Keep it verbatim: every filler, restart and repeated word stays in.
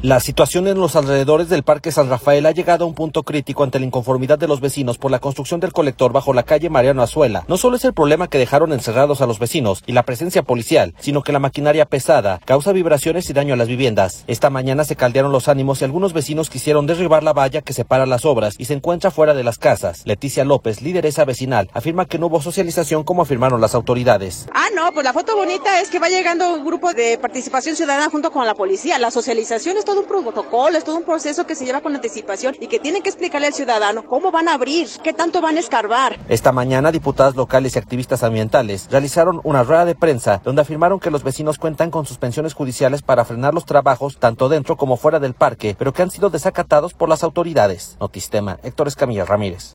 La situación en los alrededores del Parque San Rafael ha llegado a un punto crítico ante la inconformidad de los vecinos por la construcción del colector bajo la calle Mariano Azuela. No solo es el problema que dejaron encerrados a los vecinos y la presencia policial, sino que la maquinaria pesada causa vibraciones y daño a las viviendas. Esta mañana se caldearon los ánimos y algunos vecinos quisieron derribar la valla que separa las obras y se encuentra fuera de las casas. Leticia López, lideresa vecinal, afirma que no hubo socialización como afirmaron las autoridades. Ah, no, pues la foto bonita es que va llegando un grupo de participación ciudadana junto con la policía. La socialización es todo un protocolo, es todo un proceso que se lleva con anticipación y que tienen que explicarle al ciudadano cómo van a abrir, qué tanto van a escarbar. Esta mañana, diputadas locales y activistas ambientales realizaron una rueda de prensa donde afirmaron que los vecinos cuentan con suspensiones judiciales para frenar los trabajos tanto dentro como fuera del parque, pero que han sido desacatados por las autoridades. Notistema, Héctor Escamilla Ramírez.